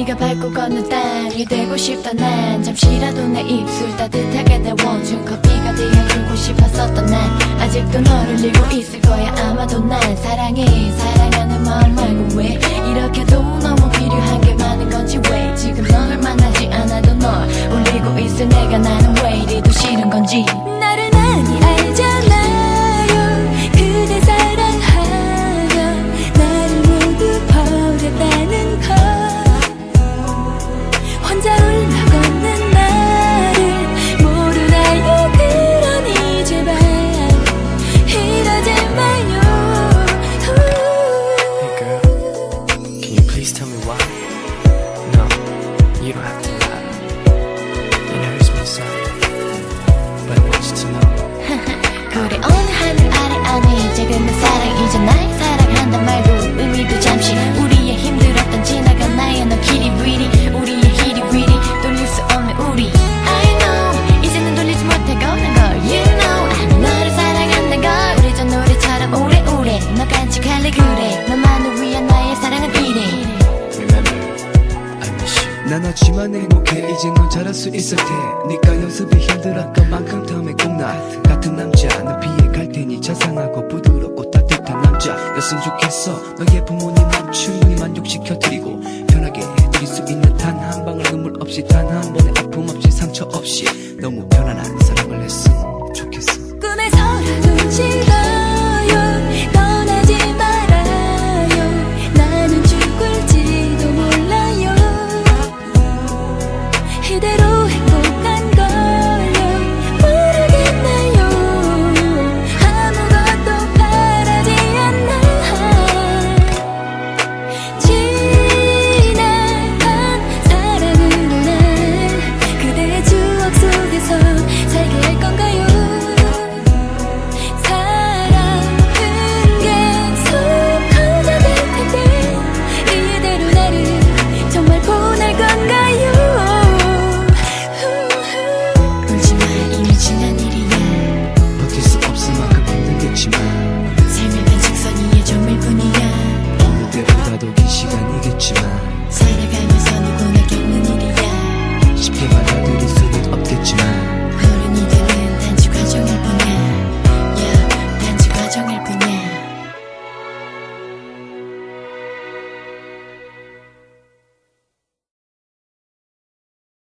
네가 밟고 걷는 땅이 되고 싶다. 난 잠시라도 내 입술 따뜻하게 데워준 커피가 되어주고 싶었었던 난 아직도 너를 잃고 있을 거야. 아마도 난 사랑해 사랑하는 마음 말고 왜 이렇게도 너무 필요한 게 많은 건지 왜 지금 널 만나지 않아도 널 울리고 있을 내가 나는 왜 이리도 싫은 건지 나를 많이 알잖아요. 그대 사랑하면 나를 모두 버렸다는 걸 혼자 울며 걷는 나를 모르나요. 그러니 제발 이러지 마요. Hey girl, can you please tell me why? No, you don't have to lie. It hurts me so, but I want you to know. 그래 어느 하늘 아래 안에 작은 내 사랑 이제 날 사랑한단 말도 의미도 잠시 우리의 힘들었던 지나간 나의 너 길이 위리 우리의 길이 위리 돌릴 수 없는 우리 I know 이제는 돌리지 못해 걷는 걸 You know 너를 사랑한단 걸 우리 전 노래처럼 오래오래 너 간직할래 그래 너만을 위한 나의 사랑은 이래 Remember, I miss you. 난 하지만 행복해 이제 넌 잘할 수 있을 테니까 연습이 힘들었던 만큼 덤에 꼭 나 같은 남자 너 피해갈 테니 자상하고 부드럽고 따뜻한 남자였으면 좋겠어. 너의 부모님 맘 충분히 만족시켜드리고 편하게 해드릴 수 있는 단 한 방울 눈물 없이 단 한 번의 아픔 없이 상처 없이 너무 편하게